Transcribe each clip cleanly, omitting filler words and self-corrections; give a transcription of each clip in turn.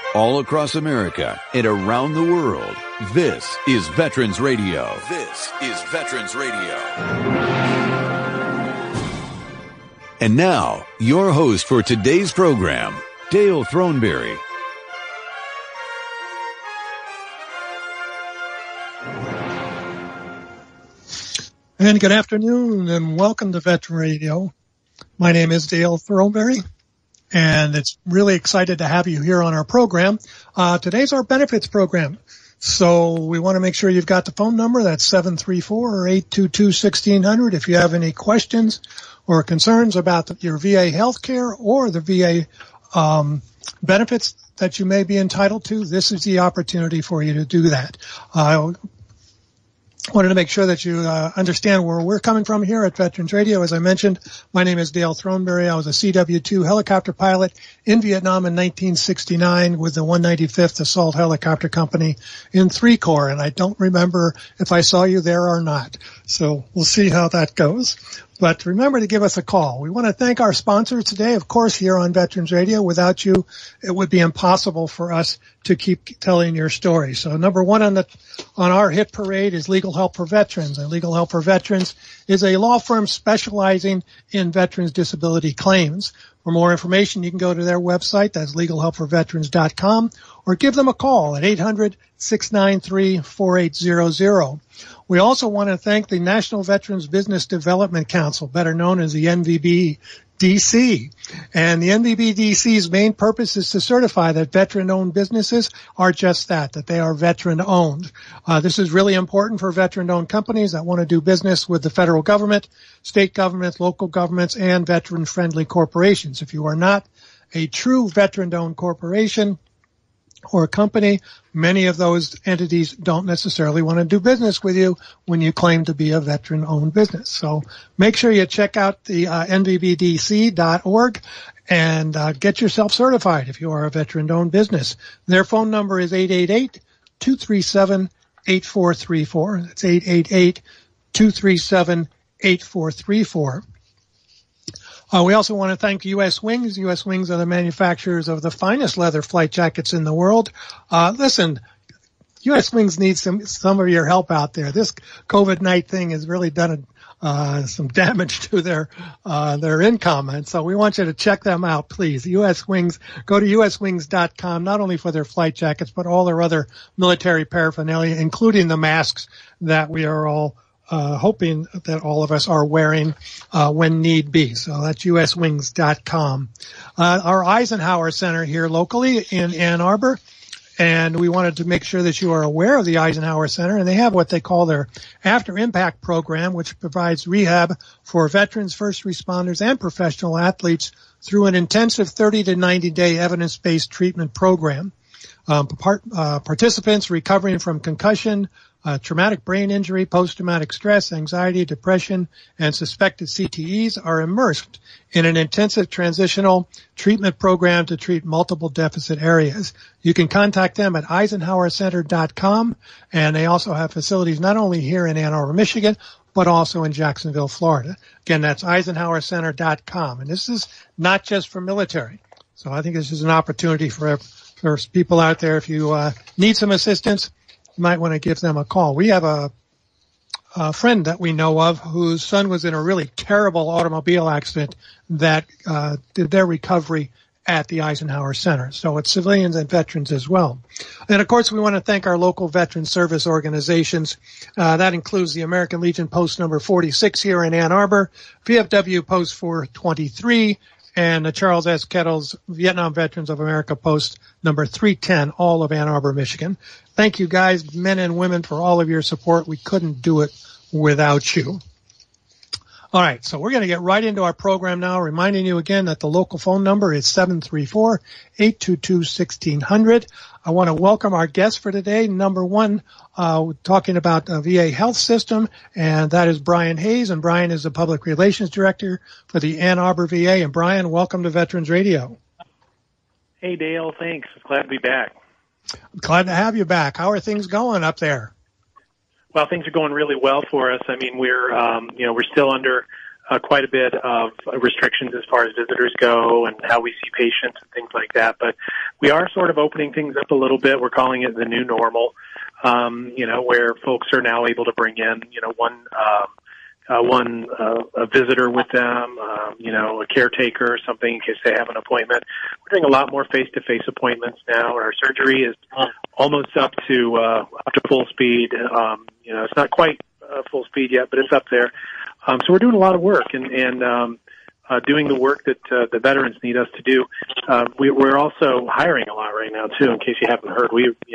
All across America and around the world, this is Veterans Radio. This is Veterans Radio. And now, your host for today's program, Dale Throneberry. And good afternoon and welcome to Veteran Radio. My name is Dale Throneberry. And it's really excited to have you here on our program. Today's our benefits program. So we want to make sure you've got the phone number. That's 734-822-1600. If you have any questions or concerns about your VA healthcare or the VA benefits that you may be entitled to, this is the opportunity for you to do that. Wanted to make sure that you understand where we're coming from here at Veterans Radio. As I mentioned, my name is Dale Throneberry. I was a CW-2 helicopter pilot in Vietnam in 1969 with the 195th Assault Helicopter Company in 3 Corps, and I don't remember if I saw you there or not. So we'll see how that goes. But remember to give us a call. We want to thank our sponsors today, of course, here on Veterans Radio. Without you, it would be impossible for us to keep telling your story. So number one on our hit parade is Legal Help for Veterans. And Legal Help for Veterans is a law firm specializing in veterans disability claims. For more information, you can go to their website. That's legalhelpforveterans.com, or give them a call at 800-693-4800. We also want to thank the National Veterans Business Development Council, better known as the NVBDC. And the NVBDC's main purpose is to certify that veteran-owned businesses are just that they are veteran-owned. This is really important for veteran-owned companies that want to do business with the federal government, state governments, local governments, and veteran-friendly corporations. If you are not a true veteran-owned corporation or a company, many of those entities don't necessarily want to do business with you when you claim to be a veteran-owned business. So make sure you check out the nvbdc.org and get yourself certified if you are a veteran-owned business. Their phone number is 888-237-8434. That's 888-237-8434. We also want to thank U.S. Wings. U.S. Wings are the manufacturers of the finest leather flight jackets in the world. Listen, U.S. Wings needs some of your help out there. This COVID-19 thing has really done some damage to their income. And so we want you to check them out, please. U.S. Wings, go to uswings.com, not only for their flight jackets, but all their other military paraphernalia, including the masks that we are all hoping that all of us are wearing when need be. So that's uswings.com. Our Eisenhower Center here locally in Ann Arbor, and we wanted to make sure that you are aware of the Eisenhower Center, and they have what they call their After Impact program, which provides rehab for veterans, first responders, and professional athletes through an intensive 30 to 90-day evidence-based treatment program. Participants recovering from concussion, traumatic brain injury, post-traumatic stress, anxiety, depression, and suspected CTEs are immersed in an intensive transitional treatment program to treat multiple deficit areas. You can contact them at EisenhowerCenter.com, and they also have facilities not only here in Ann Arbor, Michigan, but also in Jacksonville, Florida. Again, that's EisenhowerCenter.com. And this is not just for military. So I think this is an opportunity for people out there. If you need some assistance, you might want to give them a call. We have a friend that we know of whose son was in a really terrible automobile accident that did their recovery at the Eisenhower Center. So it's civilians and veterans as well. And of course, we want to thank our local veteran service organizations. That includes the American Legion Post number 46 here in Ann Arbor, VFW Post 423, and the Charles S. Kettles Vietnam Veterans of America Post number 310, all of Ann Arbor, Michigan. Thank you guys, men and women, for all of your support. We couldn't do it without you. All right, so we're going to get right into our program now, reminding you again that the local phone number is 734-822-1600. I want to welcome our guest for today. Number one, talking about the VA health system, and that is Brian Hayes. And Brian is the Public Relations Director for the Ann Arbor VA. And Brian, welcome to Veterans Radio. Hey, Dale, thanks. Glad to be back. Glad to have you back. How are things going up there? Well, things are going really well for us. I mean, we're still under quite a bit of restrictions as far as visitors go and how we see patients and things like that. But we are sort of opening things up a little bit. We're calling it the new normal, where folks are now able to bring in, a visitor with them, a caretaker or something in case they have an appointment. We're doing a lot more face-to-face appointments now. Our surgery is almost up to full speed. It's not quite full speed yet, but it's up there. So we're doing a lot of work and doing the work that the veterans need us to do. We're also hiring a lot right now too. In case you haven't heard,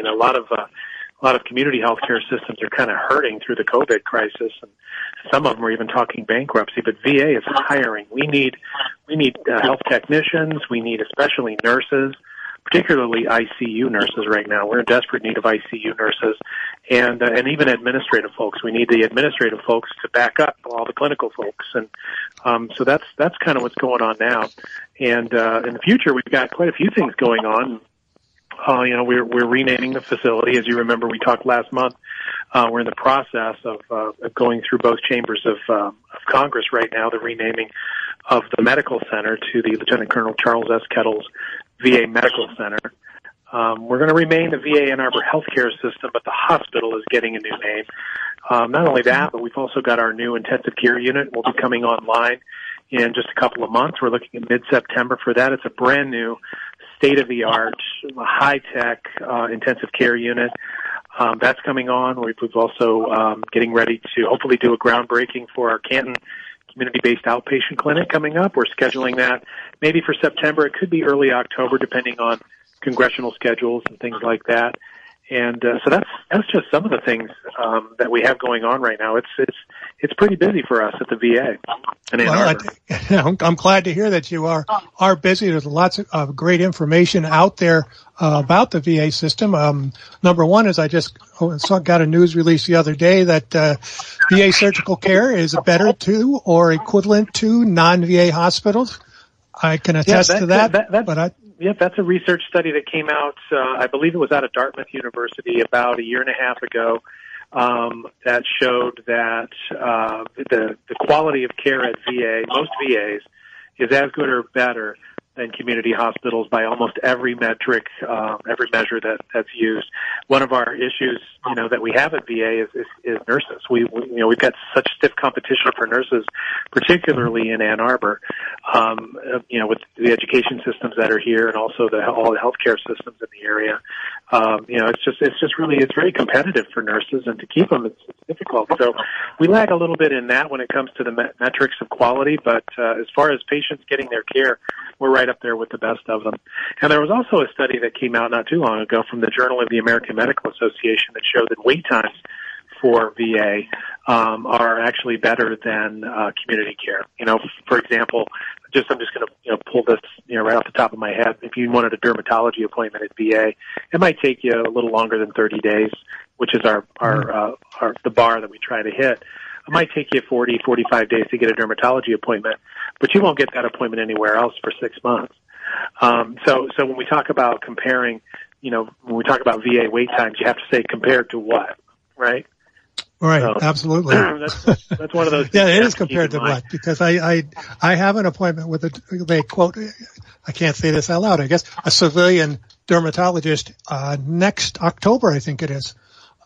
a lot of community healthcare systems are kind of hurting through the COVID crisis, and some of them are even talking bankruptcy. But VA is hiring. We need health technicians. We need especially nurses, particularly ICU nurses right now. We're in desperate need of ICU nurses and even administrative folks. We need the administrative folks to back up all the clinical folks. And so that's kind of what's going on now. And in the future, we've got quite a few things going on. We're renaming the facility. As you remember, we talked last month. We're in the process of going through both chambers of Congress right now, the renaming of the medical center to the Lieutenant Colonel Charles S. Kettles VA Medical Center. We're going to remain the VA Ann Arbor healthcare system, but the hospital is getting a new name. Not only that, but we've also got our new intensive care unit. Will be coming online in just a couple of months. We're looking at mid-September for that. It's a brand new, state-of-the-art, high-tech intensive care unit. That's coming on. We've also getting ready to hopefully do a groundbreaking for our Canton community-based outpatient clinic coming up. We're scheduling that maybe for September. It could be early October, depending on congressional schedules and things like that. And so that's just some of the things that we have going on right now. It's pretty busy for us at the VA in Ann Arbor. I'm glad to hear that you are busy. There's lots of great information out there about the VA system. Number one is I just got a news release the other day that VA surgical care is better to or equivalent to non-VA hospitals. I can attest to that. Yep, that's a research study that came out, I believe it was out of Dartmouth University about a year and a half ago, that showed that the quality of care at most VAs, is as good or better than community hospitals by almost every metric, every measure that's used. One of our issues, that we have at VA is nurses. We've got such stiff competition for nurses, particularly in Ann Arbor, with the education systems that are here and also all the healthcare systems in the area. It's very competitive for nurses, and to keep them, it's difficult. So we lag a little bit in that when it comes to the metrics of quality, but as far as patients getting their care, we're right up there with the best of them. And there was also a study that came out not too long ago from the Journal of the American Medical Association that showed that wait times for VA are actually better than community care. For example, I'm just going to pull this right off the top of my head. If you wanted a dermatology appointment at VA, it might take you a little longer than 30 days, which is the bar that we try to hit. It might take you 40, 45 days to get a dermatology appointment, but you won't get that appointment anywhere else for 6 months. So when we talk about comparing, when we talk about VA wait times, you have to say compared to what, right? Right, so, absolutely. That's one of those. Yeah, it is compared to what? Because I have an appointment with they quote, I can't say this out loud, I guess, a civilian dermatologist next October, I think it is.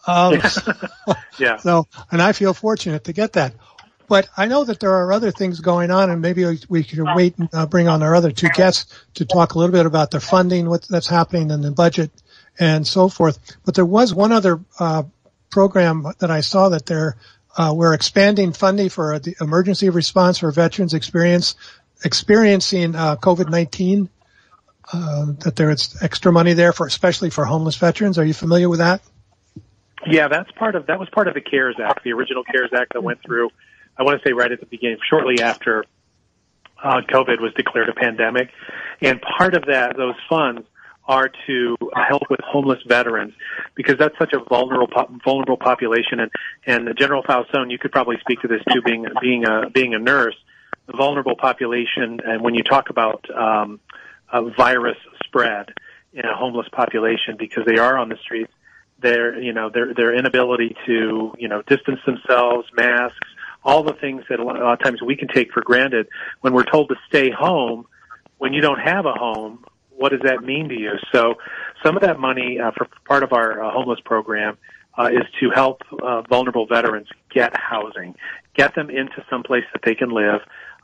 Yeah. So, and I feel fortunate to get that. But I know that there are other things going on, and maybe we could wait and bring on our other two guests to talk a little bit about the funding, that's happening in the budget, and so forth. But there was one other program that I saw that we're expanding funding for the emergency response for veterans experiencing COVID-19. That there is extra money there especially for homeless veterans. Are you familiar with that? Yeah, that was part of the CARES Act, the original CARES Act that went through, I want to say right at the beginning, shortly after COVID was declared a pandemic. And part of those funds are to help with homeless veterans, because that's such a vulnerable population. And General Falzone, you could probably speak to this too, being a nurse, the vulnerable population. And when you talk about a virus spread in a homeless population, because they are on the streets, their inability to distance themselves, masks, all the things that a lot of times we can take for granted when we're told to stay home. When you don't have a home, what does that mean to you? So some of that money for part of our homeless program is to help vulnerable veterans get housing, get them into some place that they can live,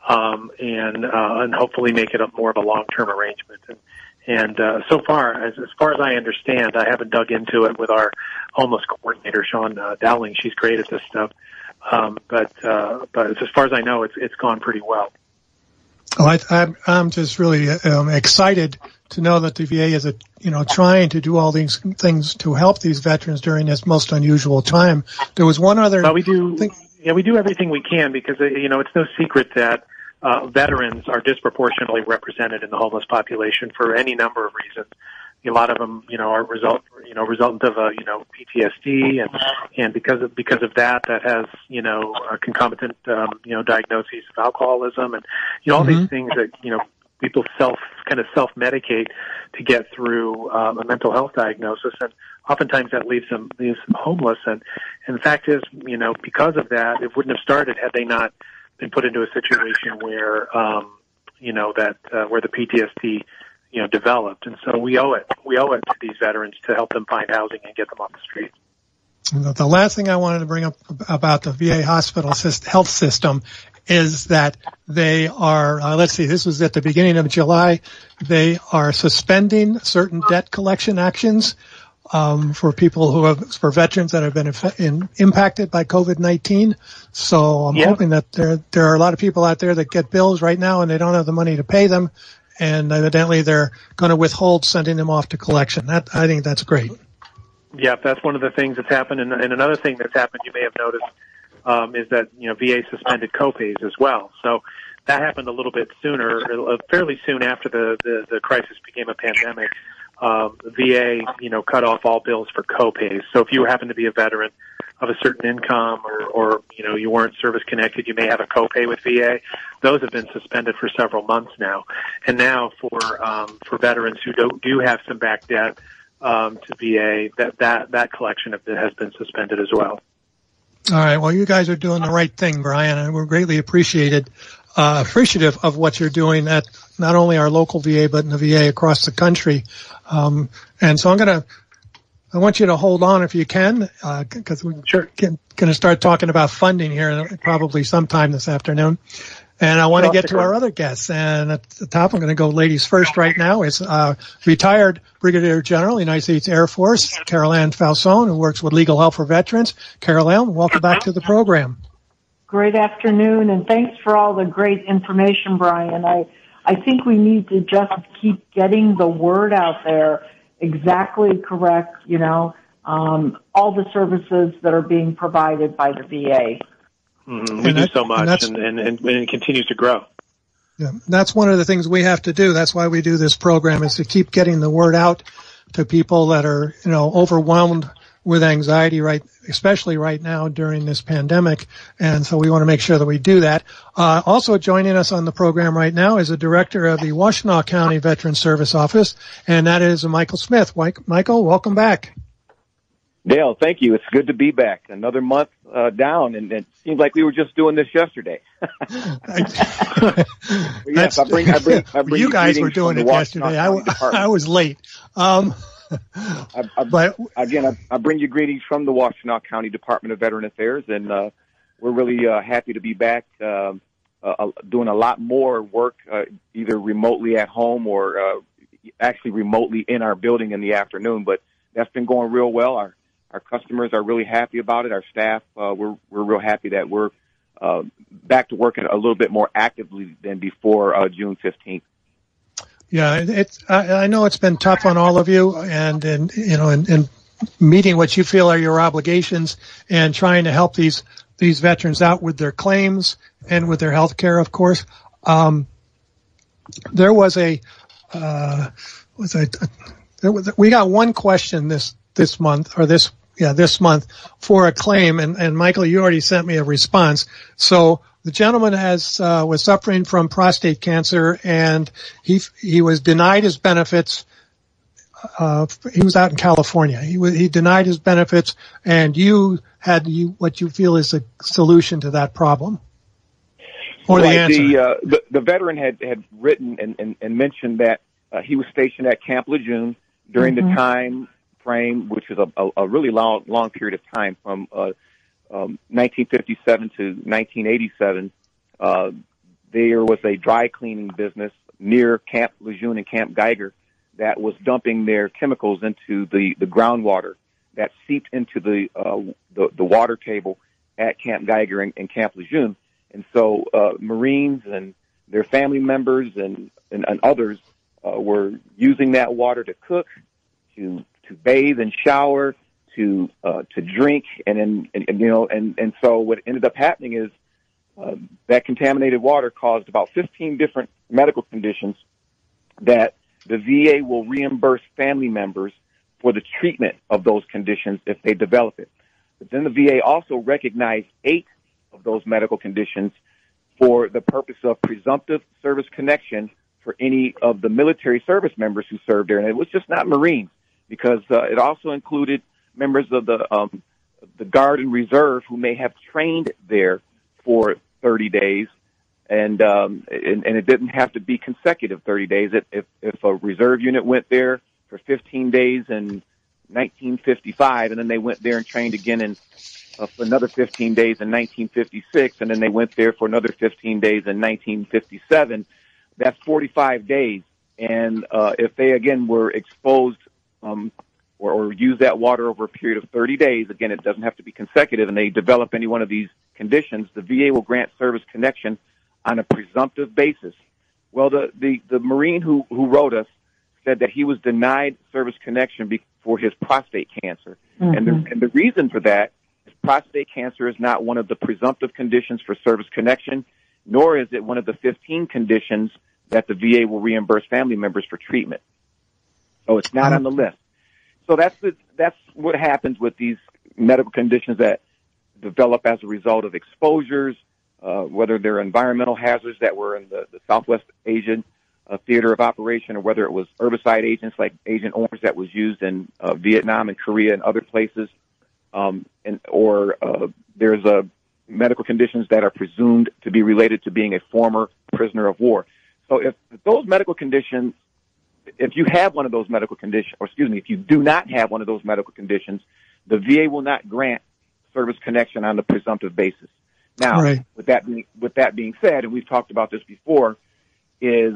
and hopefully make it more of a long-term arrangement. And so far as I understand, I haven't dug into it with our homeless coordinator, Sean Dowling. She's great at this stuff. But as far as I know, it's gone pretty well. Oh, I'm just really excited to know that the VA is, trying to do all these things to help these veterans during this most unusual time. There was one other. Well, we do everything we can because it's no secret that veterans are disproportionately represented in the homeless population for any number of reasons. A lot of them, are resultant of PTSD, and because of that has, a concomitant, diagnoses of alcoholism and, all these things that, people self-medicate to get through a mental health diagnosis, and oftentimes that leaves them homeless. And the fact is, because of that, it wouldn't have started had they not been put into a situation where, where the PTSD developed. And so we owe it to these veterans to help them find housing and get them off the street. The last thing I wanted to bring up about the VA hospital health system is that they are, this was at the beginning of July, they are suspending certain debt collection actions for veterans that have been impacted by COVID-19. So I'm hoping that there are a lot of people out there that get bills right now and they don't have the money to pay them. And evidently they're going to withhold sending them off to collection. I think that's great. Yeah, that's one of the things that's happened. And another thing that's happened, you may have noticed, is that, VA suspended copays as well. So that happened a little bit sooner, fairly soon after the crisis became a pandemic. VA, cut off all bills for copays. So if you happen to be a veteran of a certain income or you weren't service connected, you may have a copay with VA. Those have been suspended for several months now. And now for veterans who do have some back debt to VA, that collection has been suspended as well. All right. Well, you guys are doing the right thing, Brian, and we're greatly appreciative of what you're doing at not only our local VA, but in the VA across the country. And so I want you to hold on if you can, because we're going to start talking about funding here probably sometime this afternoon. And I want to get to our other guests. And at the top, I'm going to go ladies first right now. It's retired Brigadier General, United States Air Force, Carol Ann Falzone, who works with Legal Help for Veterans. Carol Ann, welcome back to the program. Great afternoon, and thanks for all the great information, Brian. I think we need to just keep getting the word out there. Exactly correct, all the services that are being provided by the VA. We do so much, and it continues to grow. Yeah, that's one of the things we have to do. That's why we do this program, is to keep getting the word out to people that are, overwhelmed with anxiety, especially right now during this pandemic. And so we want to make sure that we do that. Also joining us on the program right now is the director of the Washtenaw County Veteran Service Office, and that is Michael Smith. Michael, welcome back. Dale, thank you. It's good to be back. Another month down, and it seems like we were just doing this yesterday. Yes, I bring you guys were doing it yesterday. I was late. But again, I bring you greetings from the Washtenaw County Department of Veteran Affairs, and we're really happy to be back doing a lot more work, either remotely at home or actually remotely in our building in the afternoon. But that's been going real well. Our customers are really happy about it. Our staff, we're real happy that we're back to working a little bit more actively than before June 15th. Yeah, I know it's been tough on all of you, and meeting what you feel are your obligations and trying to help these veterans out with their claims and with their health care, of course. We got one question this month for a claim, and Michael, you already sent me a response. So the gentleman was suffering from prostate cancer, and he was denied his benefits he was out in California. He denied his benefits, and you had what you feel is a solution to that problem, or the answer. The veteran had written and mentioned that he was stationed at Camp Lejeune during the time frame, which is a really long period of time, from 1957 to 1987. There was a dry cleaning business near Camp Lejeune and Camp Geiger that was dumping their chemicals into the groundwater that seeped into the water table at Camp Geiger and Camp Lejeune. And so Marines and their family members and others were using that water to cook, to bathe and shower, to drink, and so what ended up happening is that contaminated water caused about 15 different medical conditions that the VA will reimburse family members for the treatment of those conditions if they develop it. But then the VA also recognized 8 of those medical conditions for the purpose of presumptive service connection for any of the military service members who served there. And it was just not Marines, because it also included members of the Guard and Reserve who may have trained there for 30 days, and it didn't have to be consecutive 30 days. If a reserve unit went there for 15 days in 1955, and then they went there and trained again for another 15 days in 1956, and then they went there for another 15 days in 1957, that's 45 days. And if they, again, were exposed or use that water over a period of 30 days, again, it doesn't have to be consecutive, and they develop any one of these conditions, the VA will grant service connection on a presumptive basis. Well, the Marine who wrote us said that he was denied service connection for his prostate cancer. And the reason for that is prostate cancer is not one of the presumptive conditions for service connection, nor is it one of the 15 conditions that the VA will reimburse family members for treatment. So it's not on the list. So that's what happens with these medical conditions that develop as a result of exposures, whether they're environmental hazards that were in the Southwest Asian theater of operation, or whether it was herbicide agents like Agent Orange that was used in Vietnam and Korea and other places, or there's medical conditions that are presumed to be related to being a former prisoner of war. So if those medical conditions, if you have one of those medical conditions, or excuse me, if you do not have one of those medical conditions, the VA will not grant service connection on the presumptive basis. Now, right. with that being said, and we've talked about this before, is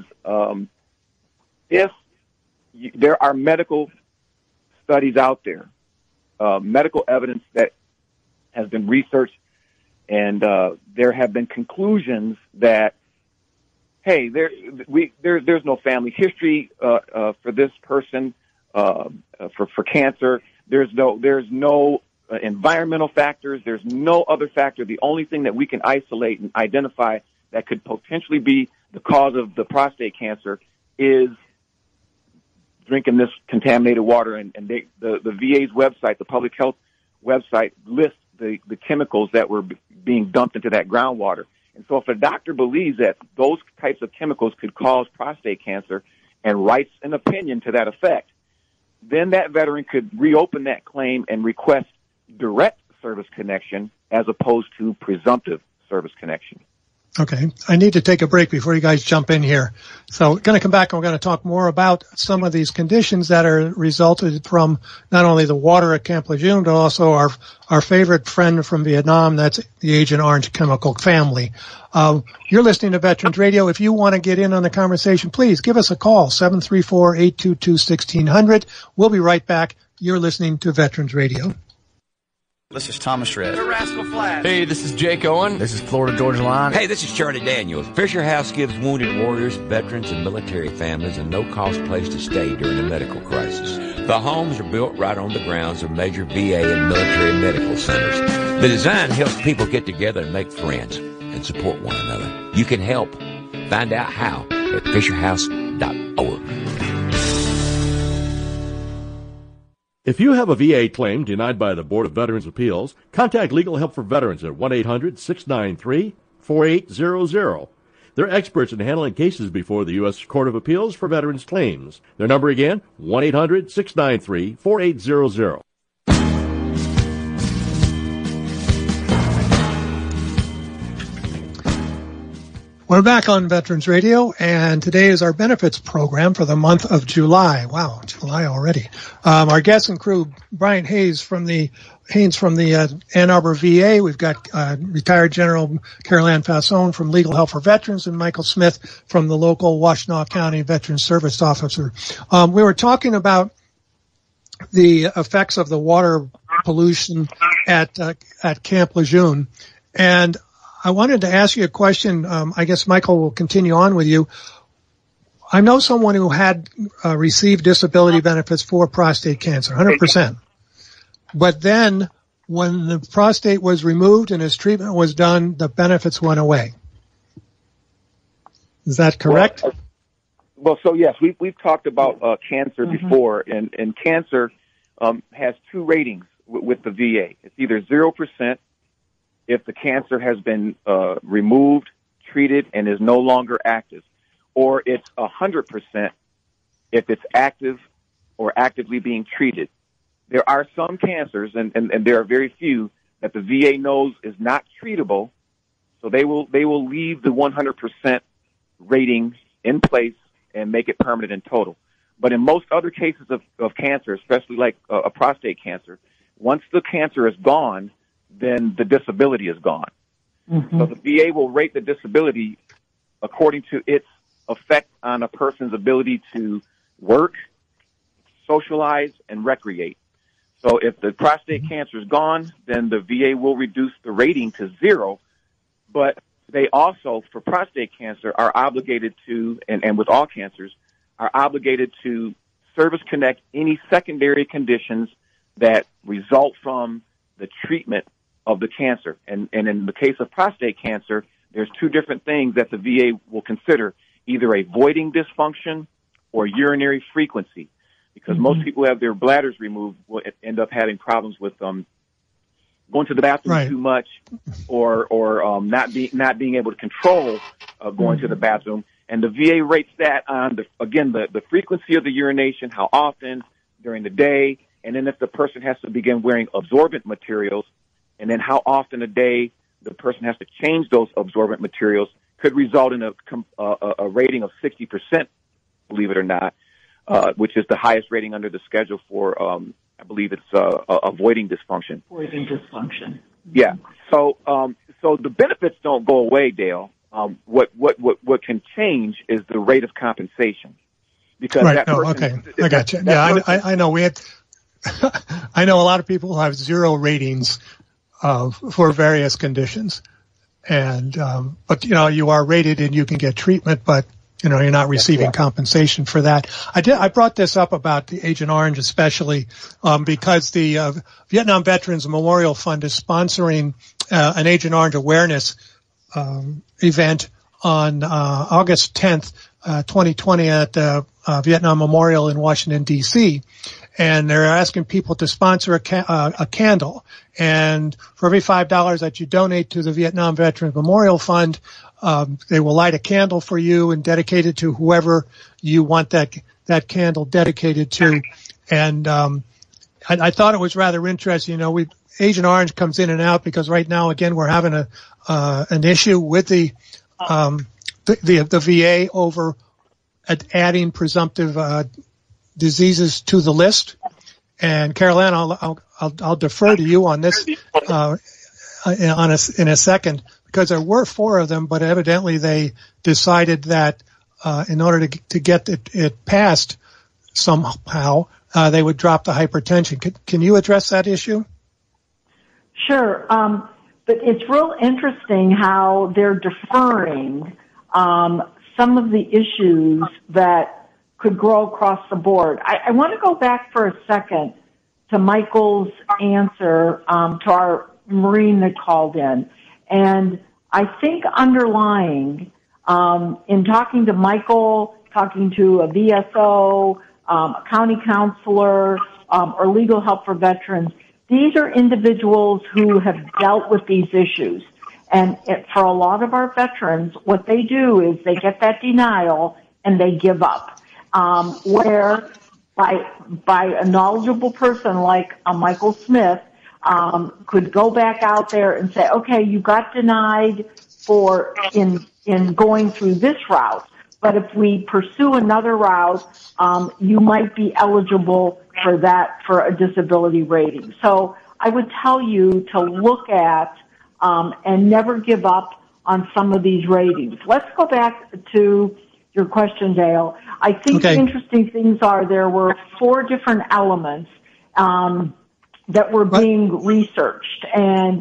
if there are medical studies out there, medical evidence that has been researched, and there have been conclusions that, hey, there's no family history for this person for cancer. There's no environmental factors. There's no other factor. The only thing that we can isolate and identify that could potentially be the cause of the prostate cancer is drinking this contaminated water. And the VA's website, the public health website, lists the chemicals that were being dumped into that groundwater. And so if a doctor believes that those types of chemicals could cause prostate cancer and writes an opinion to that effect, then that veteran could reopen that claim and request direct service connection as opposed to presumptive service connection. Okay. I need to take a break before you guys jump in here. So we're going to come back and we're going to talk more about some of these conditions that are resulted from not only the water at Camp Lejeune, but also our favorite friend from Vietnam. That's the Agent Orange chemical family. You're listening to Veterans Radio. If you want to get in on the conversation, please give us a call, 734-822-1600. We'll be right back. You're listening to Veterans Radio. This is Thomas Rhett. The Rascal Flatts. Hey, this is Jake Owen. This is Florida Georgia Line. Hey, this is Charlie Daniels. Fisher House gives wounded warriors, veterans, and military families a no-cost place to stay during a medical crisis. The homes are built right on the grounds of major VA and military medical centers. The design helps people get together and make friends and support one another. You can help. Find out how at fisherhouse.org. If you have a VA claim denied by the Board of Veterans' Appeals, contact Legal Help for Veterans at 1-800-693-4800. They're experts in handling cases before the U.S. Court of Appeals for Veterans Claims. Their number again, 1-800-693-4800. We're back on Veterans Radio, and today is our benefits program for the month of July. Wow, July already. Our guest and crew, Brian Haynes from the Ann Arbor VA. We've got retired General Carol Ann Fassone from Legal Help for Veterans, and Michael Smith from the local Washtenaw County Veterans Service Officer. We were talking about the effects of the water pollution at Camp Lejeune, and I wanted to ask you a question. I guess Michael will continue on with you. I know someone who had received disability benefits for prostate cancer, 100%. But then when the prostate was removed and his treatment was done, the benefits went away. Is that correct? Well, so yes, we've talked about cancer before, and cancer has two ratings with the VA. It's either 0%, if the cancer has been removed, treated, and is no longer active, or it's 100% if it's active or actively being treated. There are some cancers, and there are very few, that the VA knows is not treatable, so they will leave the 100% rating in place and make it permanent in total. But in most other cases of cancer, especially like a prostate cancer, once the cancer is gone, then the disability is gone. So the VA will rate the disability according to its effect on a person's ability to work, socialize, and recreate. So if the prostate cancer is gone, then the VA will reduce the rating to 0. But they also, for prostate cancer, are obligated to, and with all cancers, are obligated to service connect any secondary conditions that result from the treatment of the cancer. And in the case of prostate cancer, there's two different things that the VA will consider, either a voiding dysfunction or urinary frequency, because most people who have their bladders removed will end up having problems with going to the bathroom too much, or not being able to control going to the bathroom. And the VA rates that on the frequency of the urination, how often during the day, and then if the person has to begin wearing absorbent materials, and then how often a day the person has to change those absorbent materials, could result in a rating of 60%, believe it or not, which is the highest rating under the schedule for, I believe it's avoiding dysfunction. Avoiding dysfunction. Yeah. So the benefits don't go away, Dale. What can change is the rate of compensation. Because I got you. Yeah, I know we had. I know a lot of people have 0 ratings for various conditions, and but you are rated and you can get treatment, but you're not receiving compensation for that. I brought this up about the Agent Orange, especially because the Vietnam Veterans Memorial Fund is sponsoring an Agent Orange awareness event on August 10th, 2020 at the Vietnam Memorial in Washington, D.C., and they're asking people to sponsor a candle. And for every $5 that you donate to the Vietnam Veterans Memorial Fund, they will light a candle for you and dedicate it to whoever you want that candle dedicated to. And I thought it was rather interesting. Agent Orange comes in and out because right now, again, we're having an issue with the VA over adding presumptive diseases to the list. And Carol Ann, I'll defer to you on this in a second, because there were 4 of them, but evidently they decided that in order to get it passed somehow, they would drop the hypertension. Can you address that issue? Sure. But it's real interesting how they're deferring some of the issues that could grow across the board. I want to go back for a second to Michael's answer to our Marine that called in. And I think underlying, in talking to Michael, talking to a VSO, a county counselor, or Legal Help for Veterans, these are individuals who have dealt with these issues. And for a lot of our veterans, what they do is they get that denial and they give up. Where by a knowledgeable person like Michael Smith could go back out there and say, okay, you got denied for in going through this route, but if we pursue another route, you might be eligible for that, for a disability rating. So I would tell you to look at and never give up on some of these ratings. Let's go back to your question, Dale. I think the interesting things are there were 4 different elements that were being researched. And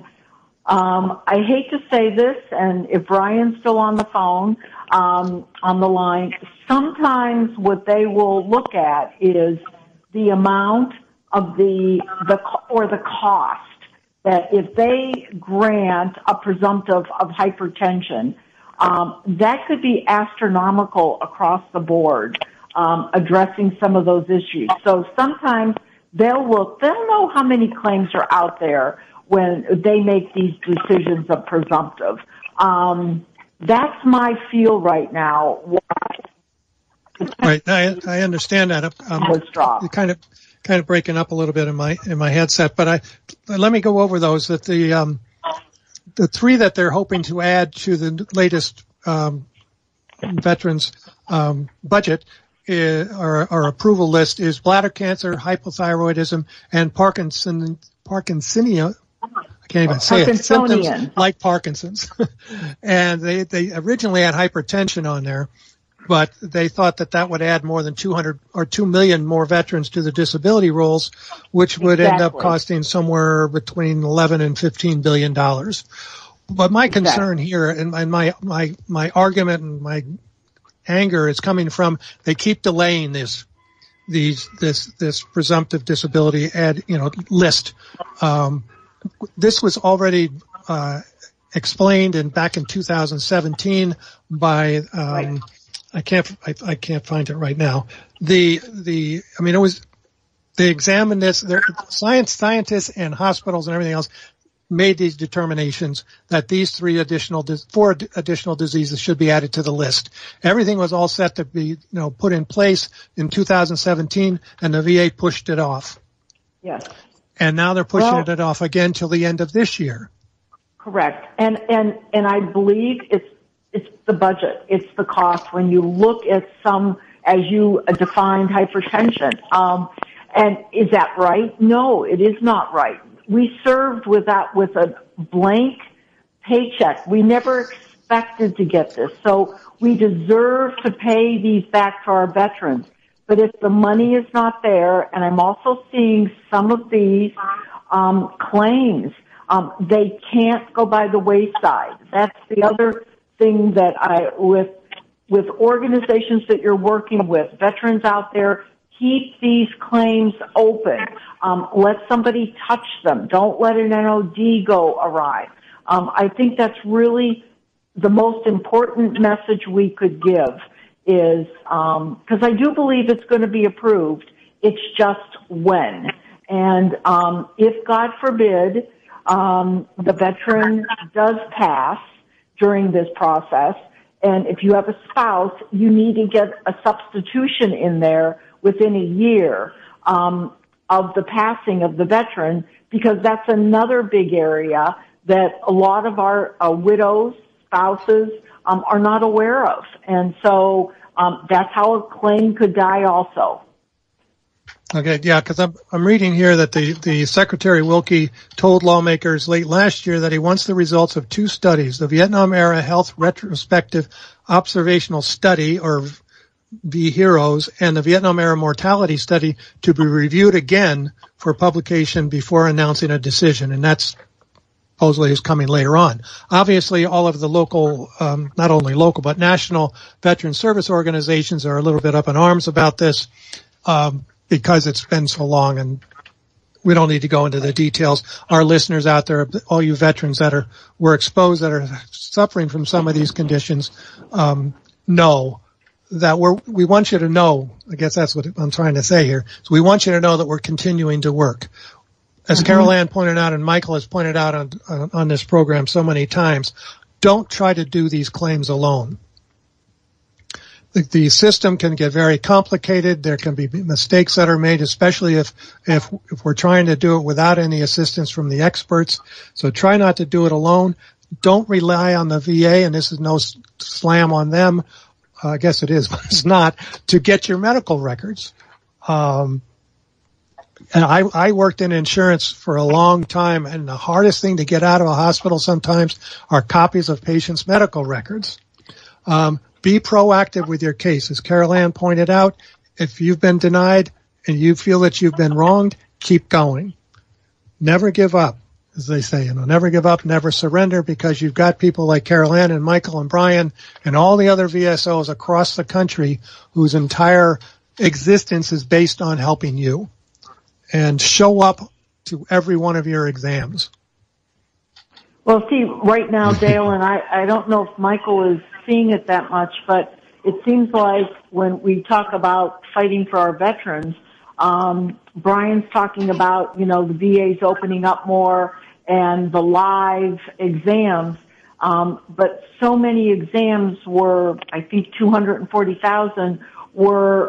I hate to say this, and if Brian's still on the phone, on the line, sometimes what they will look at is the amount of the cost that if they grant a presumptive of hypertension, that could be astronomical across the board, addressing some of those issues. So sometimes they'll know how many claims are out there when they make these decisions of presumptive. That's my feel right now. Right, I understand that. You're kind of breaking up a little bit in my headset, but let me go over those. That the 3 that they're hoping to add to the latest veterans budget or approval list is bladder cancer, hypothyroidism, and Parkinsonia. I can't even say it. Symptoms like Parkinson's. And they originally had hypertension on there, but they thought that would add more than 200 or 2 million more veterans to the disability rolls, which would end up costing somewhere between 11 and 15 billion dollars. But my concern here and my argument and my anger is coming from they keep delaying this presumptive disability list. This was already explained back in 2017 by I can't find it right now. They examined this. Scientists and hospitals and everything else made these determinations that these 4 additional diseases should be added to the list. Everything was all set to be, put in place in 2017, and the VA pushed it off. Yes. And now they're pushing it off again till the end of this year. Correct. And I believe it's the budget. It's the cost. When you look at as you defined hypertension, and is that right? No, it is not right. We served with a blank paycheck. We never expected to get this. So we deserve to pay these back to our veterans. But if the money is not there, and I'm also seeing some of these claims, they can't go by the wayside. That's the other thing that with organizations that you're working with, veterans out there, keep these claims open. Let somebody touch them. Don't let an NOD go awry. I think that's really the most important message we could give is, because I do believe it's going to be approved. It's just when. And if, God forbid, the veteran does pass during this process, and if you have a spouse, you need to get a substitution in there within a year of the passing of the veteran, because that's another big area that a lot of our widows, spouses, are not aware of. And so that's how a claim could die also. Okay, yeah, because I'm reading here that the Secretary Wilkie told lawmakers late last year that he wants the results of 2 studies, the Vietnam-era Health Retrospective Observational Study, or VHEROES, and the Vietnam-era Mortality Study to be reviewed again for publication before announcing a decision, and that's supposedly is coming later on. Obviously, all of the local, not only local, but national veteran service organizations are a little bit up in arms about this, because it's been so long, and we don't need to go into the details. Our listeners out there, all you veterans that were exposed, that are suffering from some of these conditions, know that we want you to know, I guess that's what I'm trying to say here. So we want you to know that we're continuing to work. as Carol Ann pointed out and Michael has pointed out on this program so many times, don't try to do these claims alone. The system can get very complicated. There can be mistakes that are made, especially if we're trying to do it without any assistance from the experts. So try not to do it alone. Don't rely on the VA, and this is no slam on them. I guess it is, but it's not, to get your medical records. And I worked in insurance for a long time, and the hardest thing to get out of a hospital sometimes are copies of patients' medical records. Be proactive with your case. As Carol Ann pointed out, if you've been denied and you feel that you've been wronged, keep going. Never give up, as they say, never give up, never surrender, because you've got people like Carol Ann and Michael and Brian and all the other VSOs across the country whose entire existence is based on helping you. And show up to every one of your exams. Well, see, right now, Dale, and I don't know if Michael is seeing it that much, but it seems like when we talk about fighting for our veterans, Brian's talking about, the VA's opening up more and the live exams. But so many exams were, I think 240,000 were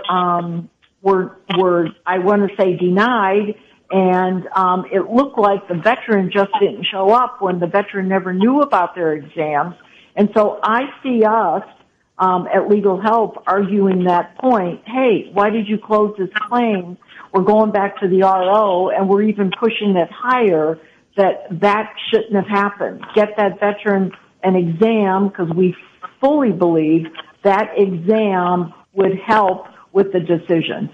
I want to say denied, and it looked like the veteran just didn't show up when the veteran never knew about their exams. And so I see us at Legal Help arguing that point. Hey, why did you close this claim? We're going back to the RO, and we're even pushing it higher that shouldn't have happened. Get that veteran an exam, because we fully believe that exam would help with the decision.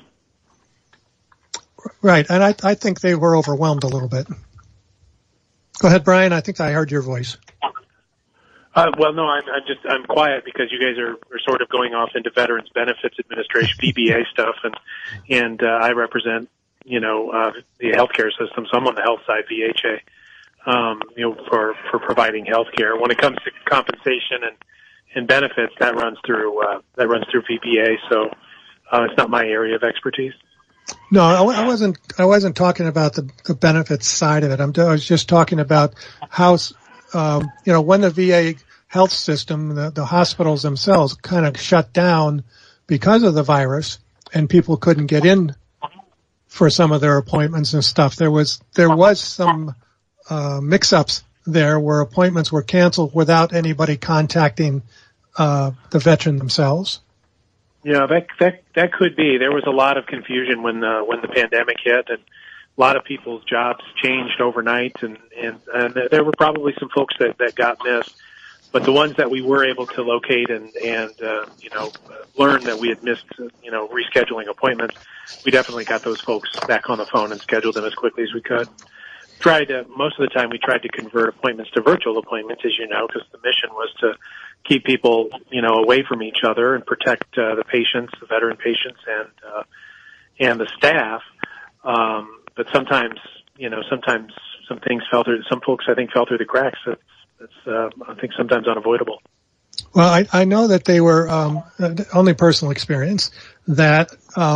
Right, and I think they were overwhelmed a little bit. Go ahead, Brian. I think I heard your voice. Well, no, I'm quiet because you guys are sort of going off into Veterans Benefits Administration, VBA stuff, and I represent, the healthcare system, so I'm on the health side, VHA, for providing healthcare. When it comes to compensation and benefits, that runs through VBA, so it's not my area of expertise. No, I wasn't talking about the benefits side of it. I was just talking about how, when the VA health system, the hospitals themselves kind of shut down because of the virus and people couldn't get in for some of their appointments and stuff. There was some, mix-ups there where appointments were canceled without anybody contacting, the veteran themselves. Yeah, that could be. There was a lot of confusion when the pandemic hit, and a lot of people's jobs changed overnight, and there were probably some folks that got missed. But the ones that we were able to locate and learn that we had missed, rescheduling appointments, we definitely got those folks back on the phone and scheduled them as quickly as we could. Most of the time we tried to convert appointments to virtual appointments, as you know, because the mission was to keep people, away from each other and protect the patients, the veteran patients, and the staff. But sometimes some things fell through. Some folks, I think, fell through the cracks. It's I think sometimes unavoidable. Well, I know that they were only personal experience that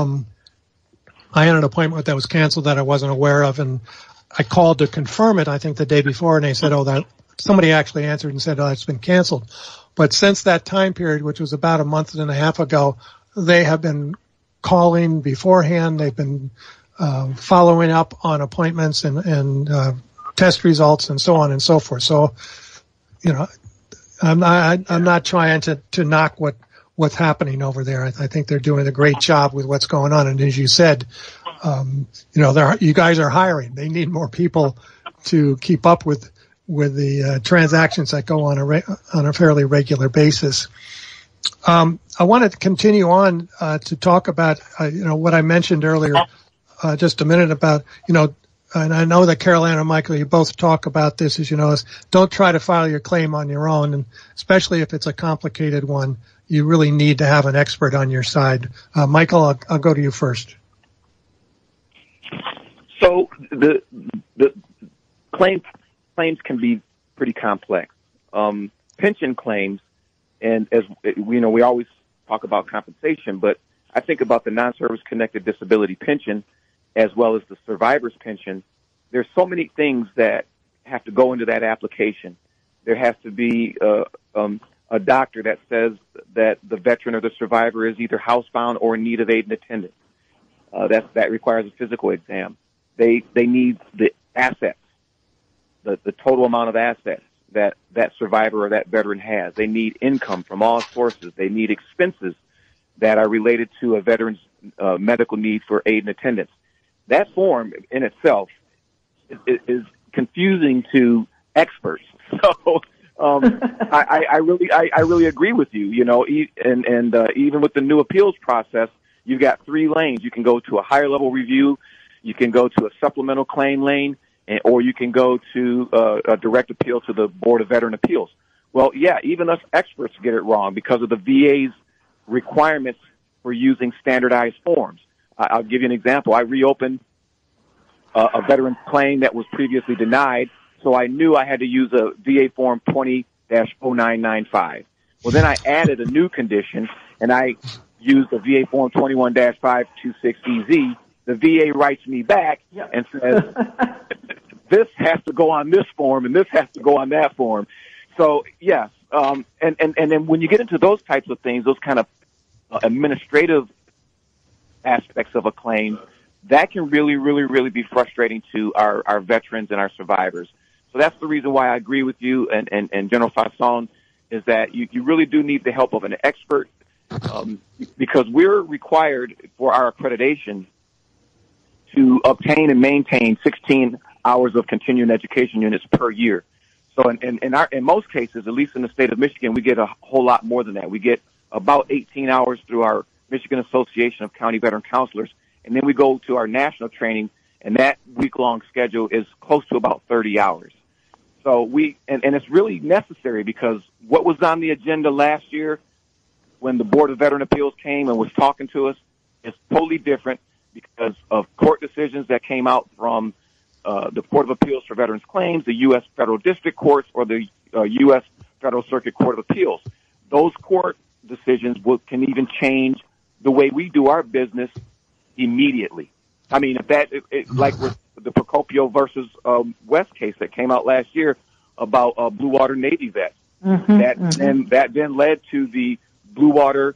I had an appointment that was canceled that I wasn't aware of, and I called to confirm it, I think the day before, and they said, that somebody actually answered and said, it's been canceled. But since that time period, which was about a month and a half ago, they have been calling beforehand. They've been following up on appointments and test results and so on and so forth. So, I'm not trying to knock what's happening over there. I think they're doing a great job with what's going on. And as you said, you guys are hiring. They need more people to keep up with the transactions that go on a fairly regular basis. I wanted to continue on to talk about what I mentioned earlier just a minute about and I know that Carol Ann and Michael, you both talk about this, as you know, is don't try to file your claim on your own, and especially if it's a complicated one, you really need to have an expert on your side. Michael, I'll go to you first. So the claims can be pretty complex. Pension claims, and as we always talk about compensation, but I think about the non-service connected disability pension as well as the survivor's pension there's so many things that have to go into that application. There has to be a doctor that says that the veteran or the survivor is either housebound or in need of aid and attendance. That requires a physical exam. They need the assets, the total amount of assets that survivor or that veteran has. They need income from all sources. They need expenses that are related to a veteran's medical need for aid and attendance. That form in itself is confusing to experts. So I really agree with you. You know, and even with the new appeals process, you've got 3 lanes. You can go to a higher level review, you can go to a supplemental claim lane, or you can go to a direct appeal to the Board of Veteran Appeals. Well, yeah, even us experts get it wrong because of the VA's requirements for using standardized forms. I'll give you an example. I reopened a veteran's claim that was previously denied, so I knew I had to use a VA form 20-0995. Well, then I added a new condition, and I used a VA form 21-526EZ. The VA writes me back and says, this has to go on this form, and this has to go on that form. So, yes, and then when you get into those types of things, those kind of administrative aspects of a claim, that can really be frustrating to our veterans and our survivors. So that's the reason why I agree with you and General Fasson, is that you really do need the help of an expert, because we're required for our accreditation to obtain and maintain 16 hours of continuing education units per year. So in most cases, at least in the state of Michigan, we get a whole lot more than that. We get about 18 hours through our Michigan Association of County Veteran Counselors, and then we go to our national training, and that week-long schedule is close to about 30 hours. So and it's really necessary, because what was on the agenda last year when the Board of Veteran Appeals came and was talking to us is totally different because of court decisions that came out from the Court of Appeals for Veterans Claims, the U.S. Federal District Courts, or the U.S. Federal Circuit Court of Appeals. Those court decisions can even change the way we do our business immediately. I mean, like with the Procopio versus West case that came out last year about Blue Water Navy vets. That then led to the Blue Water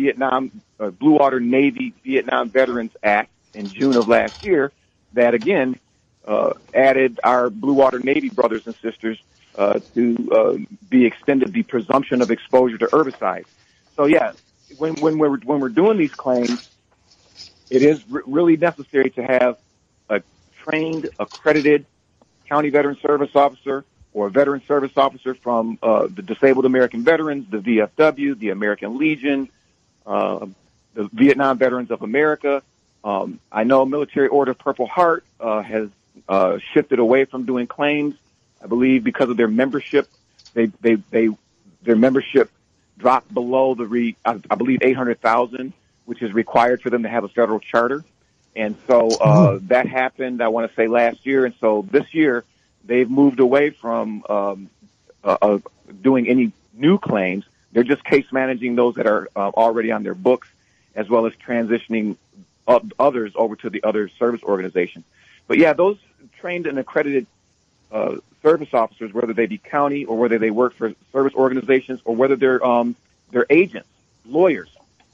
Navy Vietnam Veterans Act in June of last year that, again, added our Blue Water Navy brothers and sisters to be extended the presumption of exposure to herbicides. So, yeah, when we're doing these claims, it is really necessary to have a trained, accredited county veteran service officer or a veteran service officer from the Disabled American Veterans, the VFW, the American Legion, the Vietnam Veterans of America. I know Military Order of Purple Heart has shifted away from doing claims. I believe because of their membership, their membership dropped below I believe 800,000, which is required for them to have a federal charter. And so that happened, I want to say, last year. And so this year, they've moved away from doing any new claims. They're just case managing those that are already on their books, as well as transitioning others over to the other service organizations. But, yeah, those trained and accredited service officers, whether they be county or whether they work for service organizations or whether they're agents, lawyers,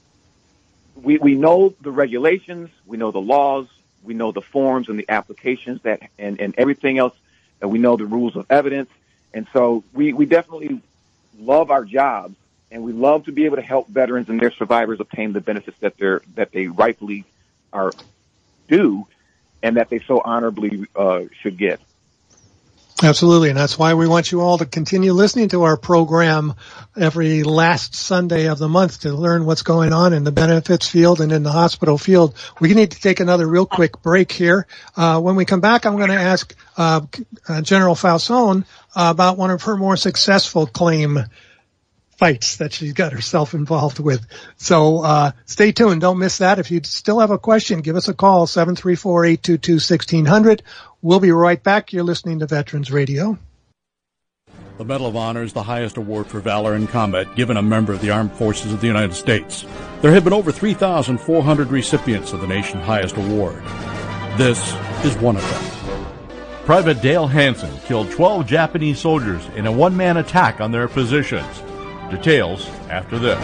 we know the regulations, we know the laws, we know the forms and the applications and everything else, and we know the rules of evidence. And so we definitely love our jobs, and we love to be able to help veterans and their survivors obtain the benefits that they rightfully are due and that they so honorably should get. Absolutely, and that's why we want you all to continue listening to our program every last Sunday of the month to learn what's going on in the benefits field and in the hospital field. We need to take another real quick break here. When we come back, I'm going to ask General Falzon about one of her more successful claim fights that she's got herself involved with. So stay tuned. Don't miss that. If you still have a question, give us a call, 734-822-1600. We'll be right back. You're listening to Veterans Radio. The Medal of Honor is the highest award for valor in combat given a member of the Armed Forces of the United States. There have been over 3,400 recipients of the nation's highest award. This is one of them. Private Dale Hansen killed 12 Japanese soldiers in a one-man attack on their positions. Details after this.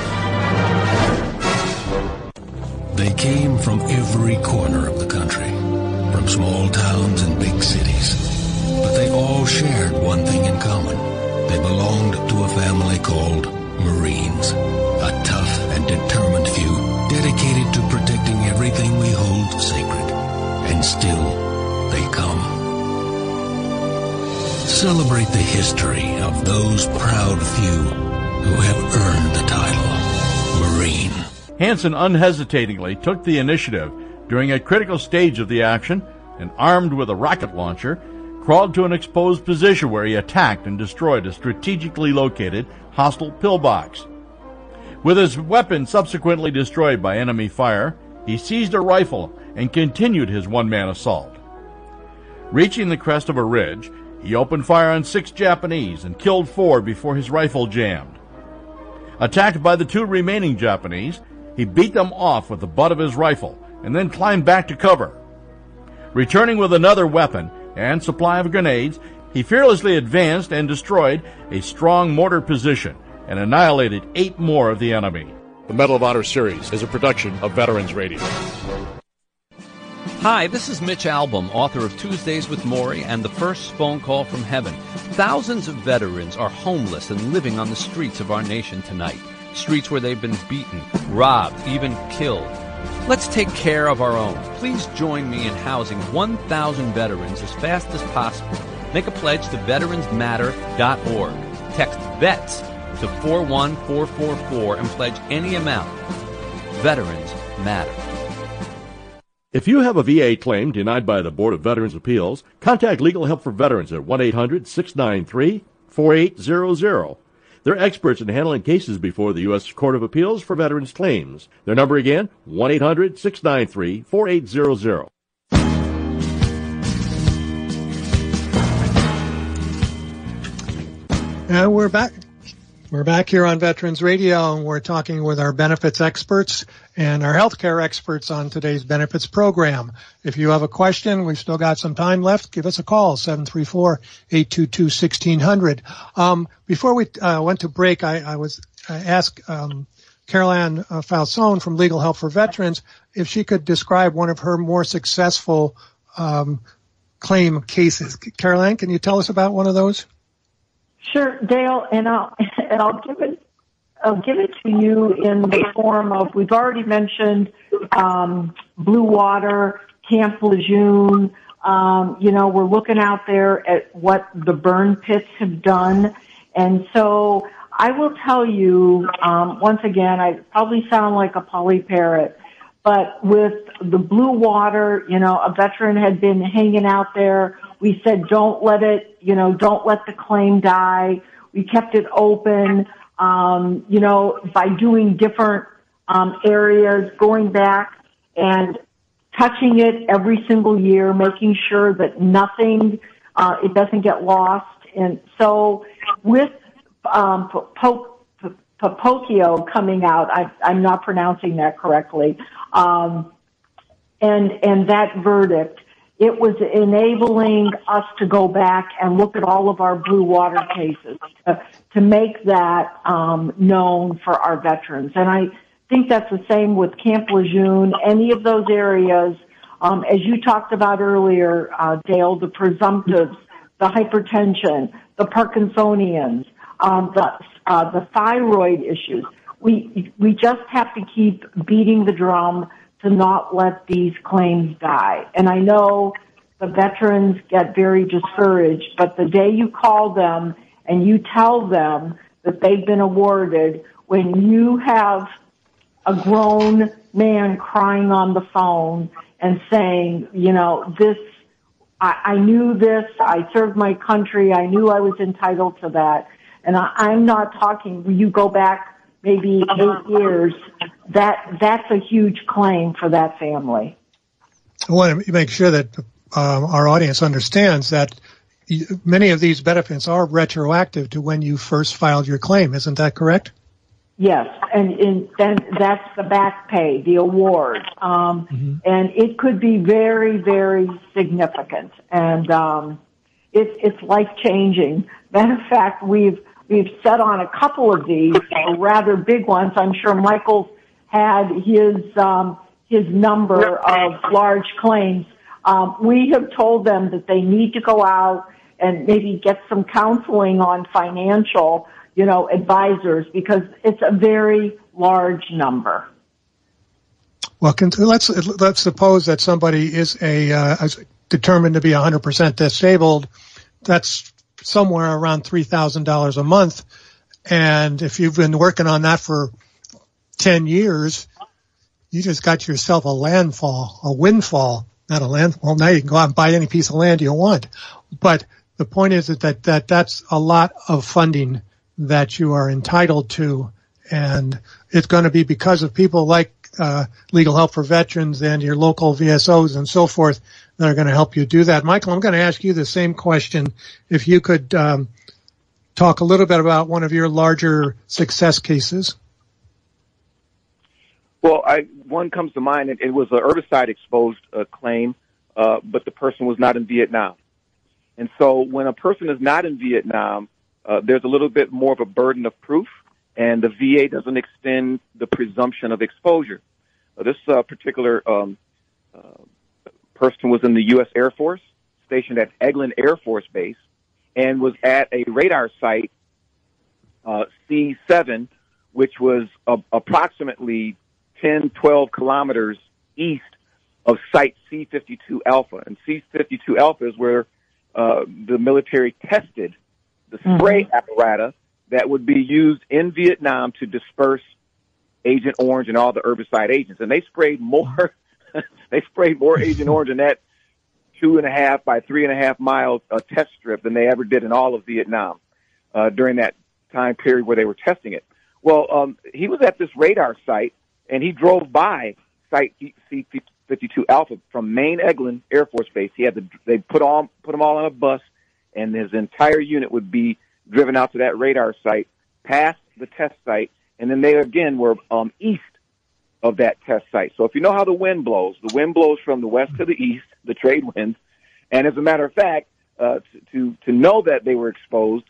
They came from every corner of the country, from small towns and big cities. But they all shared one thing in common. They belonged to a family called Marines, a tough and determined few dedicated to protecting everything we hold sacred. And still, they come. Celebrate the history of those proud few who have earned the title Marine. Hansen unhesitatingly took the initiative during a critical stage of the action and, armed with a rocket launcher, crawled to an exposed position where he attacked and destroyed a strategically located hostile pillbox. With his weapon subsequently destroyed by enemy fire, he seized a rifle and continued his one-man assault. Reaching the crest of a ridge, he opened fire on 6 Japanese and killed 4 before his rifle jammed. Attacked by the 2 remaining Japanese, he beat them off with the butt of his rifle and then climbed back to cover. Returning with another weapon and supply of grenades, he fearlessly advanced and destroyed a strong mortar position and annihilated 8 more of the enemy. The Medal of Honor series is a production of Veterans Radio. Hi, this is Mitch Albom, author of Tuesdays with Maury and The First Phone Call from Heaven. Thousands of veterans are homeless and living on the streets of our nation tonight. Streets where they've been beaten, robbed, even killed. Let's take care of our own. Please join me in housing 1,000 veterans as fast as possible. Make a pledge to veteransmatter.org. Text VETS to 41444 and pledge any amount. Veterans Matter. If you have a VA claim denied by the Board of Veterans' Appeals, contact Legal Help for Veterans at 1-800-693-4800. They're experts in handling cases before the U.S. Court of Appeals for Veterans Claims. Their number again, 1-800-693-4800. And we're back. We're back here on Veterans Radio, and we're talking with our benefits experts and our healthcare experts on today's benefits program. If you have a question, we've still got some time left. Give us a call, 734-822-1600. Before we went to break, I asked Carol Ann Falzone from Legal Help for Veterans if she could describe one of her more successful claim cases. Carol Ann, can you tell us about one of those? Sure, Dale, and I'll give it to you in the form of, we've already mentioned Blue Water, Camp Lejeune. We're looking out there at what the burn pits have done, and so I will tell you once again, I probably sound like a Polly Parrot, but with the Blue Water, a veteran had been hanging out there. We said, don't let the claim die. We kept it open, by doing different areas, going back and touching it every single year, making sure that nothing, it doesn't get lost. And so with Popokio coming out, I'm not pronouncing that correctly, and that verdict, it was enabling us to go back and look at all of our Blue Water cases to make that known for our veterans. And I think that's the same with Camp Lejeune, any of those areas, as you talked about earlier, Dale, the presumptives, the hypertension, the Parkinsonians, the thyroid issues. We just have to keep beating the drum to not let these claims die. And I know the veterans get very discouraged, but the day you call them and you tell them that they've been awarded, when you have a grown man crying on the phone and saying, I knew this, I served my country, I knew I was entitled to that. And I'm not talking, you go back maybe 8 years, that's a huge claim for that family. I want to make sure that our audience understands that many of these benefits are retroactive to when you first filed your claim. Isn't that correct? Yes, and then that's the back pay, the award, and it could be very, very significant. And it's life-changing. Matter of fact, we've set on a couple of these, rather big ones. I'm sure Michael's had his number of large claims. We have told them that they need to go out and maybe get some counseling on financial, advisors, because it's a very large number. Well, let's suppose that somebody is determined to be 100% disabled. That's somewhere around $3,000 a month. And if you've been working on that for 10 years, you just got yourself a windfall, not a landfall. Now you can go out and buy any piece of land you want. But the point is that that's a lot of funding that you are entitled to. And it's going to be because of people like Legal Help for Veterans and your local VSOs and so forth that are going to help you do that. Michael, I'm going to ask you the same question. If you could talk a little bit about one of your larger success cases. Well, one comes to mind. It was an herbicide-exposed claim, but the person was not in Vietnam. And so when a person is not in Vietnam, there's a little bit more of a burden of proof, and the VA doesn't extend the presumption of exposure. This particular person was in the U.S. Air Force, stationed at Eglin Air Force Base, and was at a radar site, C7, which was approximately 10, 12 kilometers east of Site C-52 Alpha. And C-52 Alpha is where the military tested the spray apparatus that would be used in Vietnam to disperse Agent Orange and all the herbicide agents. And they sprayed more Agent Orange in that 2.5 by 3.5 mile test strip than they ever did in all of Vietnam during that time period where they were testing it. Well, he was at this radar site, and he drove by Site C-52 Alpha from Main Eglin Air Force Base. They put them all on a bus, and his entire unit would be driven out to that radar site, past the test site, and then they again were east of that test site. So if you know how the wind blows from the west to the east, the trade winds. And as a matter of fact, to know that they were exposed,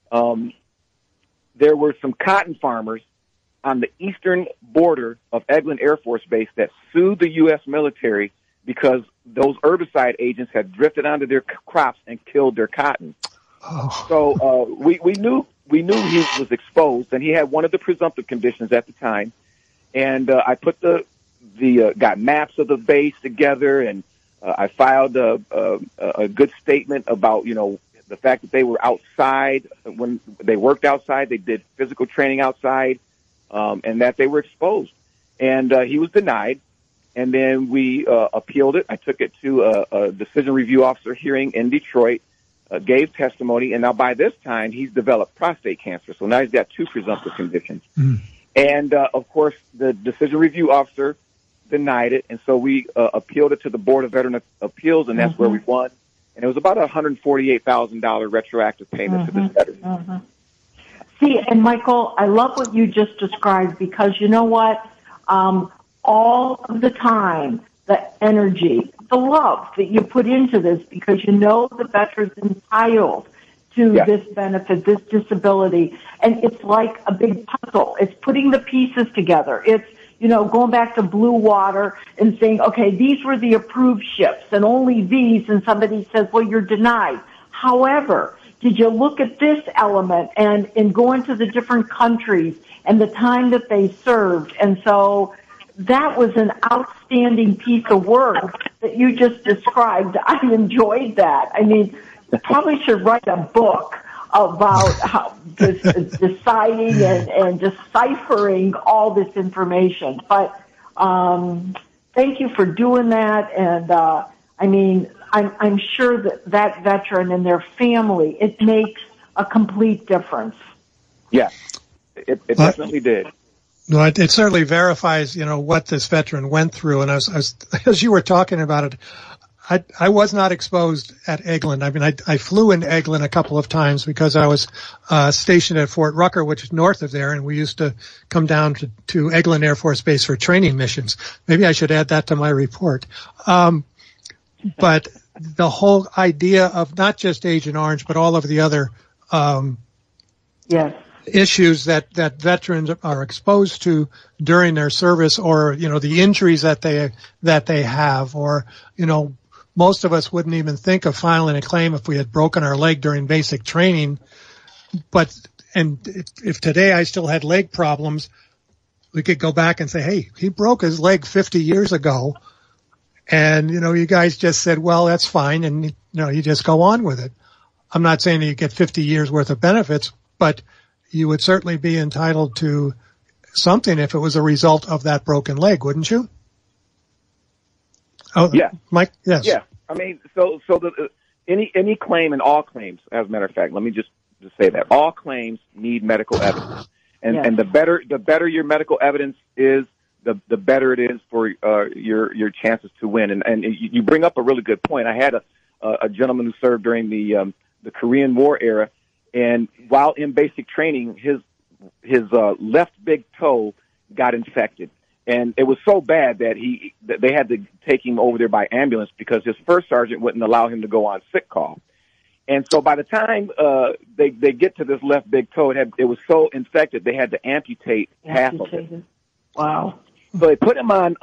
there were some cotton farmers on the eastern border of Eglin Air Force Base that sued the U.S. military because those herbicide agents had drifted onto their crops and killed their cotton. Oh. So we knew he was exposed, and he had one of the presumptive conditions at the time. And I put got maps of the base together, and I filed a good statement about the fact that they were outside when they worked outside, they did physical training outside, and that they were exposed. And he was denied. And then we appealed it. I took it to a decision review officer hearing in Detroit. Gave testimony, and now by this time he's developed prostate cancer. So now he's got 2 presumptive conditions. And of course, the decision review officer denied it, and so we appealed it to the Board of Veteran Appeals, and that's where we won. And it was about a $148,000 retroactive payment to this veteran. See, and Michael, I love what you just described, because you know what? All of the time, the energy, the love that you put into this, because the veteran's entitled to this benefit, this disability, and it's like a big puzzle. It's putting the pieces together. It's, going back to Blue Water and saying, okay, these were the approved ships and only these, and somebody says, well, you're denied. However, did you look at this element and go into the different countries and the time that they served? And so that was an outstanding piece of work that you just described. I enjoyed that. I mean, probably should write a book about how deciding and deciphering all this information. But thank you for doing that. And I'm sure that veteran and their family, it makes a complete difference. Yeah, it definitely did. No, it certainly verifies, what this veteran went through. And as you were talking about it, I was not exposed at Eglin. I mean, I flew in Eglin a couple of times because I was stationed at Fort Rucker, which is north of there, and we used to come down to Eglin Air Force Base for training missions. Maybe I should add that to my report. But the whole idea of not just Agent Orange, but all of the other issues that veterans are exposed to during their service, or the injuries that they have, or most of us wouldn't even think of filing a claim if we had broken our leg during basic training. And if today I still had leg problems, we could go back and say, hey, he broke his leg 50 years ago. And, you guys just said, well, that's fine. And, you just go on with it. I'm not saying that you get 50 years worth of benefits, but you would certainly be entitled to something if it was a result of that broken leg, wouldn't you? Oh, yeah. Mike? Yes. Yeah. I mean, so any claim and all claims, as a matter of fact, let me just say that all claims need medical evidence. And the better your medical evidence is, the better it is for your chances to win. And you bring up a really good point. I had a gentleman who served during the Korean War era, and while in basic training, his left big toe got infected, and it was so bad that they had to take him over there by ambulance because his first sergeant wouldn't allow him to go on sick call. And so by the time they get to this left big toe, it was so infected they had to amputate half of it. Wow. So they put him on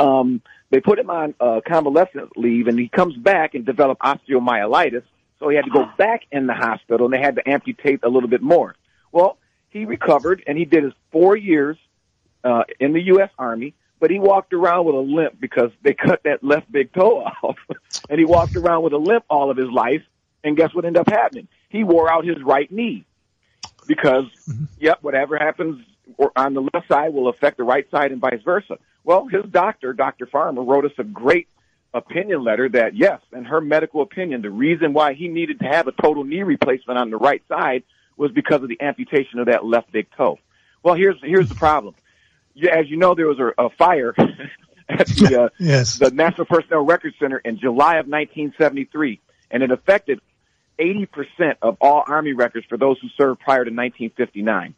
convalescent leave, and he comes back and developed osteomyelitis. So he had to go back in the hospital, and they had to amputate a little bit more. Well, he recovered, and he did his 4 years in the U.S. Army, but he walked around with a limp because they cut that left big toe off, and he walked around with a limp all of his life. And guess what ended up happening? He wore out his right knee because, whatever happens on the left side will affect the right side and vice versa. Well, his doctor, Dr. Farmer, wrote us a great opinion letter that, yes, in her medical opinion, the reason why he needed to have a total knee replacement on the right side was because of the amputation of that left big toe. Well, here's the problem. As you know, there was a fire at the National Personnel Records Center in July of 1973, and it affected 80% of all Army records for those who served prior to 1959.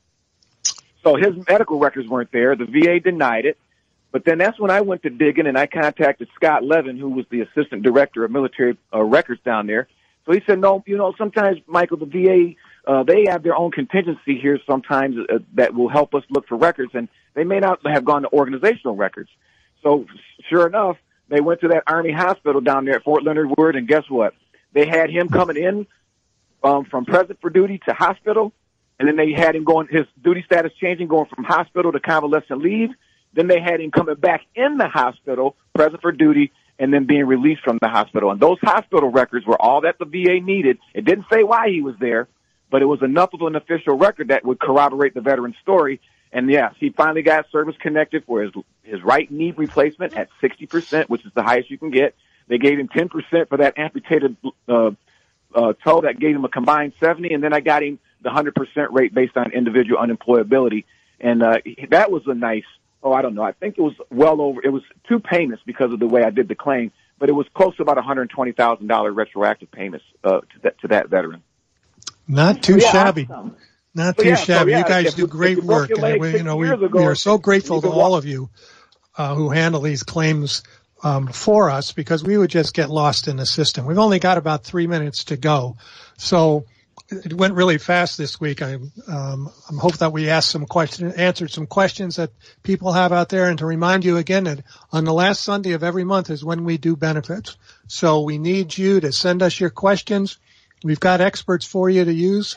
So his medical records weren't there. The VA denied it. But then that's when I went to digging, and I contacted Scott Levin, who was the assistant director of military records down there. So he said, no, sometimes, Michael, the VA, they have their own contingency here sometimes that will help us look for records, and they may not have gone to organizational records. So sure enough, they went to that Army hospital down there at Fort Leonard Wood, and guess what? They had him coming in from present for duty to hospital, and then they had him going, his duty status changing, going from hospital to convalescent leave. Then they had him coming back in the hospital, present for duty, and then being released from the hospital. And those hospital records were all that the VA needed. It didn't say why he was there, but it was enough of an official record that would corroborate the veteran's story. And yes, he finally got service connected for his right knee replacement at 60%, which is the highest you can get. They gave him 10% for that amputated toe. That gave him a combined 70, and then I got him the 100% rate based on individual unemployability. And that was a nice, I don't know, I think it was it was 2 payments because of the way I did the claim, but it was close to about $120,000 retroactive payments to that veteran. Not too shabby. Awesome. Not too shabby. You guys do great work. And we are so grateful to all of you who handle these claims for us, because we would just get lost in the system. We've only got about 3 minutes to go. So it went really fast this week. I'm hope that we answered some questions that people have out there. And to remind you again that on the last Sunday of every month is when we do benefits. So we need you to send us your questions. We've got experts for you to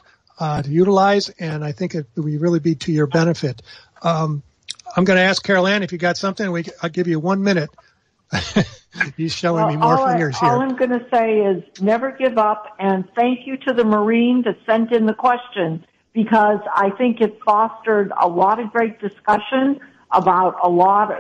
utilize, and I think it will really be to your benefit. I'm going to ask Carol Ann if you got something. I'll give you 1 minute. He's showing me more fingers here. All I'm going to say is never give up, and thank you to the Marine that sent in the question, because I think it fostered a lot of great discussion about a lot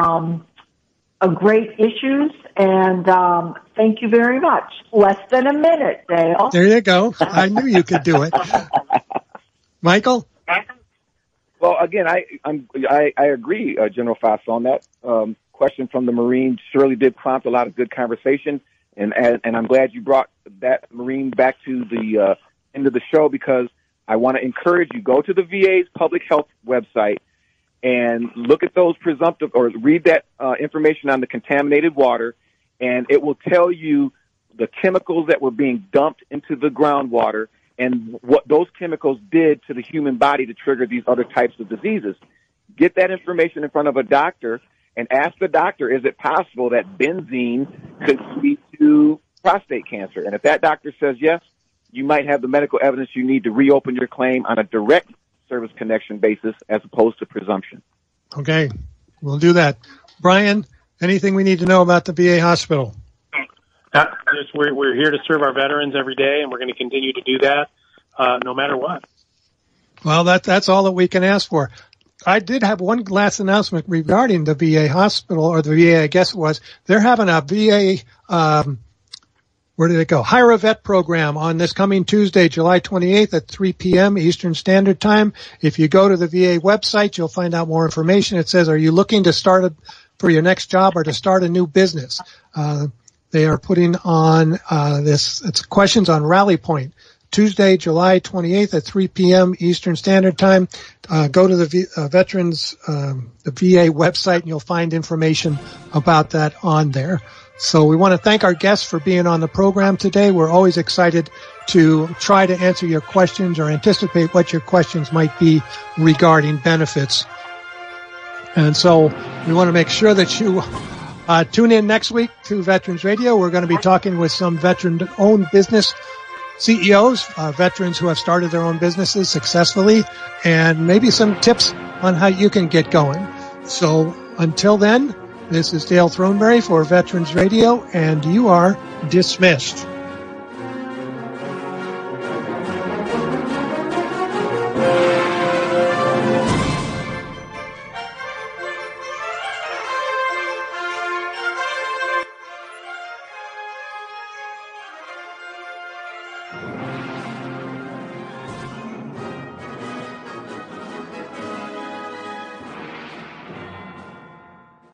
of great issues, and thank you very much. Less than a minute, Dale. There you go. I knew you could do it. Michael? Well, again, I agree, General Faust, on that. Question from the Marine surely did prompt a lot of good conversation, and I'm glad you brought that Marine back to the end of the show, because I want to encourage you, go to the VA's public health website and look at those presumptive, or read that information on the contaminated water, and it will tell you the chemicals that were being dumped into the groundwater and what those chemicals did to the human body to trigger these other types of diseases. Get that information in front of a doctor and ask the doctor, is it possible that benzene could lead to prostate cancer? And if that doctor says yes, you might have the medical evidence you need to reopen your claim on a direct service connection basis as opposed to presumption. Okay, we'll do that. Brian, anything we need to know about the VA hospital? We're here to serve our veterans every day, and we're going to continue to do that no matter what. Well, that's all that we can ask for. I did have one last announcement regarding the VA hospital, or the VA, I guess it was. They're having a VA, where did it go? Hire a Vet program on this coming Tuesday, July 28th at 3 p.m. Eastern Standard Time. If you go to the VA website, you'll find out more information. It says, are you looking to for your next job or to start a new business? They are putting on it's questions on Rally Point, Tuesday, July 28th at 3 p.m. Eastern Standard Time. Go to the Veterans, the VA website, and you'll find information about that on there. So we want to thank our guests for being on the program today. We're always excited to try to answer your questions or anticipate what your questions might be regarding benefits. And so we want to make sure that you tune in next week to Veterans Radio. We're going to be talking with some veteran-owned business CEOs, veterans who have started their own businesses successfully, and maybe some tips on how you can get going. So until then, this is Dale Throneberry for Veterans Radio, and you are dismissed.